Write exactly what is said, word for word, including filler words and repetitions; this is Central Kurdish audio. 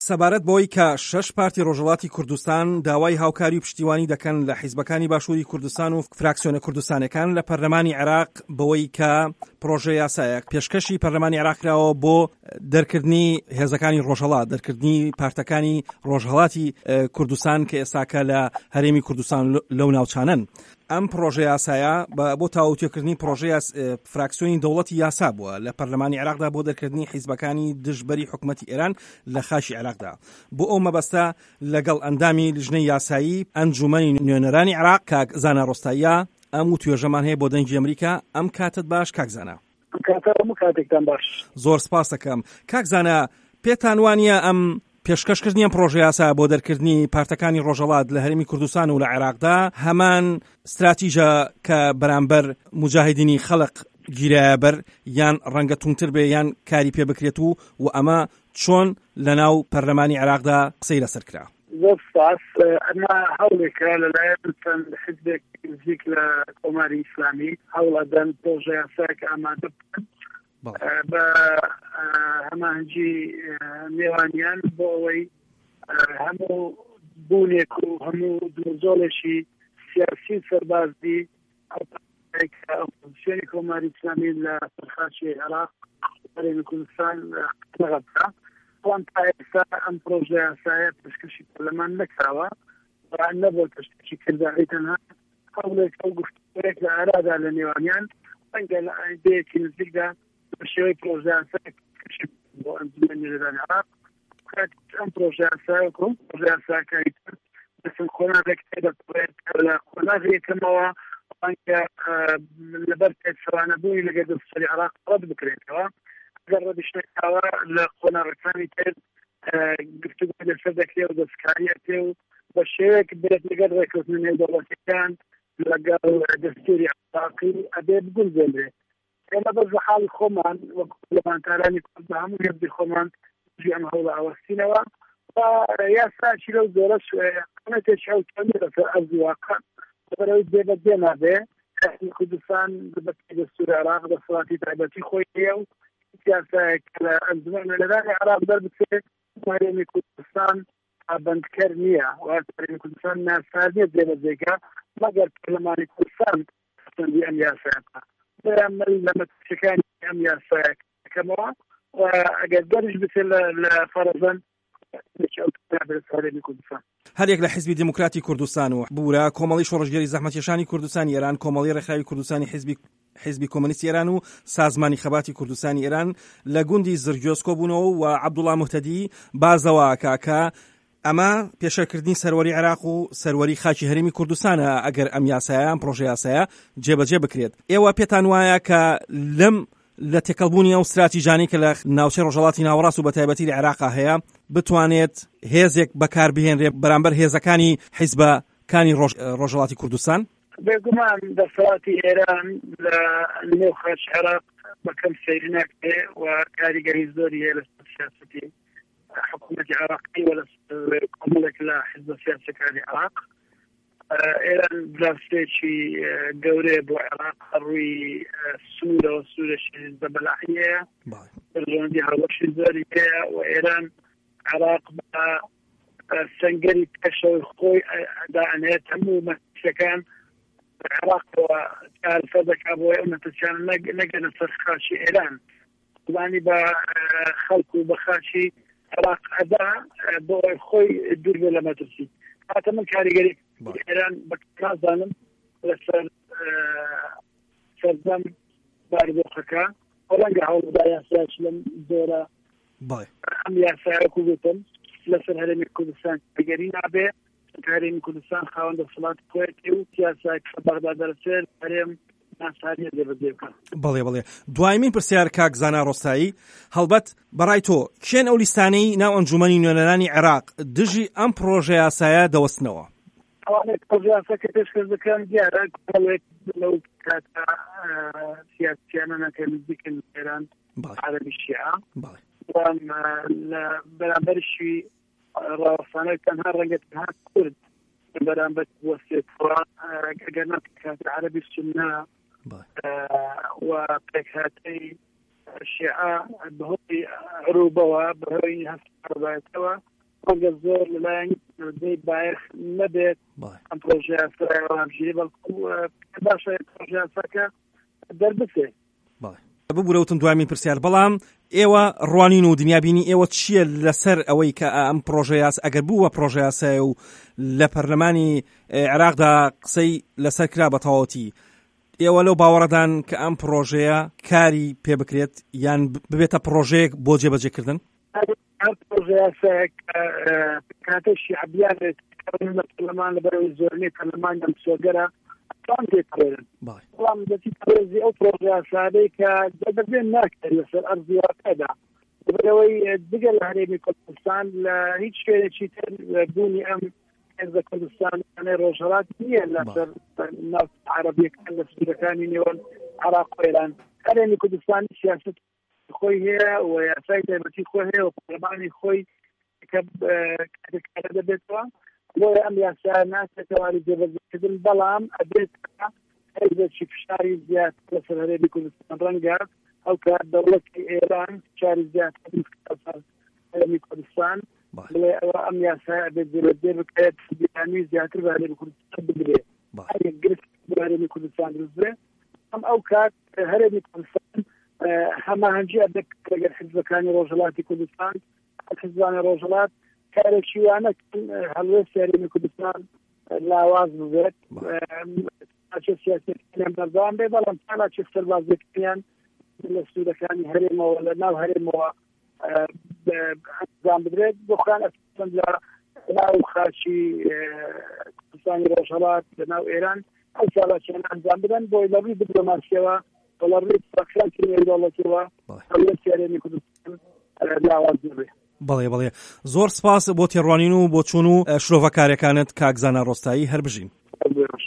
سەبارەت بۆی کە شەش پارتی ڕۆژهەڵاتی کوردستان داوای هاوکاری و پشتیوانی دەکەن لە حیزبەکانی باشووری کوردستان و فراکسیۆنە کوردستانەکان لە پەرلەمانی عێراق بەوەی کە پرۆژە یاسایەک پێشکەشی پەرلەمانی عێراق کراوە بۆ دەرکردنی هێزەکانی ڕۆژهەڵات، دەرکردنی پارتەکانی ڕۆژهەڵاتی کوردستان کە ئێستاکە لە هەرێمی کوردستان لەو ناوچانن. ئەم پرۆژە یاسایە بۆ تاوتوێکردنی پرۆژەی فراکسیۆنی دەوڵەتی یاسا بووە لە پەرلەمانی عێراقدا بۆ دەرکردنی حیزبەکانی دژبەری حکوومەتی ئێران لە خاشی عێراقدا. بۆ ئەو مەبەستە لەگەڵ ئەندامی لیژنەی یاسایی ئەنجومەنی نوێنەرانی عێراق کاک زانا ڕۆستاییە ئەم و توێژەمان هەیە بۆ دەنگی ئەمریکا. ئەم کاتت باش کاک زانا؟ کاتێکتان باش. زۆر سپاس دەکەم. کاک زانا، پێتان وانییە ئەم پێشکەشکردنی پرۆژە یاسا بۆ دەرکردنی پارتەکانی ڕۆژهەڵات لە هەرێمی کوردستان و لە عێراقدا هەمان استراتیژە کە بەرامبەر مجاهدینی خەڵق گیرایەبەر یان ڕەنگە توونتر بێ یان کاری پێ بکرێت و و ئەمە چۆن لە ناو پەرلەمانی عێراقدا قسەی لەسەر کرا؟ زۆر سپاس. ئەمە هەوڵێکە لەلایەن چەند حیزبێک نزیک لە کۆماری ئیسلامی هەوڵەدەن پرۆژە یاسایەک ئامادە بکەن بە هەماهەنگی نێوانیان بۆ ئەوەی هەموو بوونێک و هەموو دۆزۆڵێکی سیاسی سەربازی ئۆپۆزیسیۆنی کۆماری ئیسلامی لە سەرخاشی عێراق هەرێمی کوردستان نەغەبکە. ئەوان تا ئێستا ئەم پرۆژە یاسایە پێشکەشی پەرلەمان نەکراوە و نەبووە پێشکەشی کرداڕی تەنها هەوڵێک ئەو گفتوگۆیەک لە ئارادا لە نێوانیان ڕەنگە لە ئایندەیەکی نزیکدا بە شێوەی پرۆژە یاسایە پێشکەشی بۆ ئەنجومەنی نوێنەرانی عێراق کات ئەم پرۆژە یاسایە و پرۆژە یاساکاری تر دەچن خۆناغێک تێدەپڕێت لە خۆناغێکەمەوە ڕەنگە لەبەر پێچەوانەبووی لەگەڵ دەستوری عێراق ڕەت بکرێتەوە. ئەگەر ڕەدیشتێکاوە لە خۆناغەکانی تر گفتوگۆ لەسەر دەکرێت و دەستکاریەکێ و بە شێوەیەک بێت لەگەڵ ڕێکەوتنە نێودەوڵەتیەکان لەگەڵ دەستوری عێراقی ئەبێ بگونجێنرێت. ئێمە بەز لە حاڵی خۆمان وەکو لەبانتارانی کورد هەموو هێزی خۆمان توێ ئەم هەوڵە ئاوەستینەوە و یاساکی لەو زۆرەش قەنەتێکی ئەوتەمی لەسەر ئەرزی واقع بەبەرەوەی جێبەجێ نابێ. کوردستان بەپێی دەستوری عێراق دەسەڵاتی تایبەتی خۆی هەیە و سیاسەیەک لە ئەنجومەن نوێنەرانی عێراق دەربچێت هەرێمی کوردستان بەندکەر نییە و هەرێمی کوردستان ناسازیە جێبەجێکە مەگەر پەرلەمانی کوردستان پەسەندی ئەم یاسایەکە بەیان من لە مەترسیەکانی ئەم یاسایەک دەکەمەوە و ئەگەر دەریش بچێت لە فەرەزەن هەرێک لە حیزبی دموکراتی کوردستان و بوورە کۆمەڵی شۆڕژگەری زەحمەتکێشانی کوردستانی ئێران، کۆمەڵی ڕێکخراوی کوردستانی حیزبی حیزبی کۆمۆنیستی ئێران و سازمانی خەباتی کوردستانی ئێران لە گوندی زرگۆس کۆبوونەوە و عەبدوڵڵا موحتەدی بازەوە کاکە ئەمە پێشەکردنی سەروەری عێراق و سەروەری خاکی هەرێمی کوردستانە ئەگەر ئەم یاسایە ئەم پرۆژە یاسایە جێبەجێ بکرێت. ئێوە پێتان وایە کە لەم لە تێکەڵبوونی ئەو استراتیژانەی کە لە ناوچەی ڕۆژهەڵاتی ناوەڕاست و بەتایبەتی لە عێراقا هەیە بتوانێت هێزێک بەکاربهێنرێت بەرامبەر هێزەکانی حیزبەکانی ڕۆژهەڵاتی کوردستان؟ بێگومان دەسەڵاتی ئێران لە نێو خاچ عێراق بەکەم سەیری ناکرێ و کاریگەری زۆری هەیە لە سیاسەتی حکوومەتی عێراقی و لە کۆمەڵێک لە حیزبە سیاسەکانی عێراق. ئێران بلاستێکی گەورەیە بۆ عێراق ڕووی سوورەوە سوورەشی زەبەلاحیەیە ڕۆندی هەڵەشی زۆری هەیە و ئێران عێراق بە سەنگەری پێشەوەی خۆی دائەنێت هەموو مەترسیەکان عێراقەوە کارفە دەکا بۆ ئەو مەترسیان نەگەنە سەر خاچی ئێران قوڵانی بە خەڵک و بە خاچی عێراق ئەدا بۆ خۆی دوور بێ لە مەترسی. هاتە من کاریگەری ئێران بەنازانم لەسەر سەردەم باردۆخەکە ڕەنگە هەوڵدا یاساش لەم زۆرە ئەم یاسایەکو بێتم لەسەر هەرێمی کوردستان کاریگەری نابێ هەرێمی کوردستان خاوەن دەسەڵات خۆیەتی و سیاسایەک بەغدا دەرەچێت هەرێم ناساریە دێبەجێ بکات. بەڵێ بەڵێ دوایمین پرسیار کاک زانا ڕۆستایی، هەڵبەت بەڕای تۆ کێن ئەو لیستانەی ناو ئەنجومەنی نوێنەرانی عێراق دژی ئەم پرۆژە یاسایە دەوەستنەوە؟ ئەوانێک پرۆژە یاساکە پێشکەش دەکەن دیارە کۆمەڵێک لەو کاتە سیاسیانە کە نزیکن ئێران عەرەبی شیعە بەرامبەرشی ڕاوەستانەی تەنها ڕەنگە تەنها کورد بەرامبەر وەسێتەوە ئەگەر نەکات عەرەبی سوننا و پێکهاتەی شیعە بەهۆی عروبەوە بەهۆی هەست ڕبایەتەوە وەگە زۆر لەلایەن دەی باەخ نەبێت ئەم پرۆژە یاساژیری بەڵکو باشە پرۆژە یاساکە دەربچێ. ببوورەوتم دوامین پرسیار، بەڵام ئێوە ڕوانین و دنیابینی ئێوە چییە لەسەر ئەوەی کە ئەم پرۆژە یاس ئەگەر بووە پرۆژە یاسایە و لە پەرلەمانی عێراقدا قسەی لەسەر کرا بە تەواوەتی، ئێوە لەو باوەڕەدان کە ئەم پرۆژەیە کاری پێ بکرێت یان ببێتە پرۆژەیەک بۆ جێبەجێکردن؟ هەر پرۆژە یاسایەک کاتە شیعبیانێت لە پەرلەمان لەبەرەوەی زۆرینەی پەرلەمان دەمسۆگەرە ئەوان تێکڕێن، بەڵام دەچی پرۆژی ئەو پرۆژە یاسایەی کە دەبێن ناکرێت لەسەر ئەرزی واقعدا لەبەرەوەی جگە لە هەرێمی کوردستان لە هیچ شوێنێکی تر بوونی ئەم حزب کوردستان ڕۆژهەڵات نییە لەسەر ناو عەرەبیەکان لە سوورەکانی نێوان عێراق و ئێران. هەرێمی کوردستان سیاست خۆی هەیە و یاسای تایبەتی خۆی هەیە و پەرلەمانی خۆی کە کارە دەبێتەوە، بۆیە ئەم یاسایە ناچێتەوە جێبەجێکردن، بەڵام ئەبێت هەرێکی فشاری زیاتر لەسەر هەرێمی کوردستان ڕەنگە ئەو کات دەوڵەتی ئێران فشاری زیاتر لەسەر هەرێمی کوردستان بڵێ ئەوە ئەم یاسایە ئەبێت جێبەجێ بکرێت بیانی زیاتر بە هەرێمی کوردستان بگرێت، هەرێک گرفت بە هەرێمی کوردستان دروست بێت. ئەم ئەو کات هەرێمی کوردستان هەماهەنگی ئەبێت لەگەر حیزبەکانی ڕۆژهەڵاتی کوردستان حیزبانی ڕۆژهەڵات کارێکی وانەکەن هەڵوێستی هەرێمی کوردستان لاواز ببێت، ناچێت سیاسەتیان بەردەوام بێت، بەڵام تا ناچێت سەربازیەکانیان لە سوورەکانی هەرێمەوە لە ناو هەرێمەوە ئەنجام بدرێت، بۆخان ئەساسەن لە ناو خاچی کوردستانی ڕۆژهەڵات لە ناو ئێران ئەو چالاکیان ئەنجام بدەن بۆی لە ڕووی دیپلۆماسیەوە و لە ڕووی فراکشانکی نێودەوڵەتیەوە هەڵوێستی هەرێمی کوردستان لاواز ببێت. بەڵێ بەڵێ زۆر سپاس بۆ تێڕوانین و بۆ چوون و شرۆڤەکاریەکانت کاک زانا ڕۆستایی هەر بژین.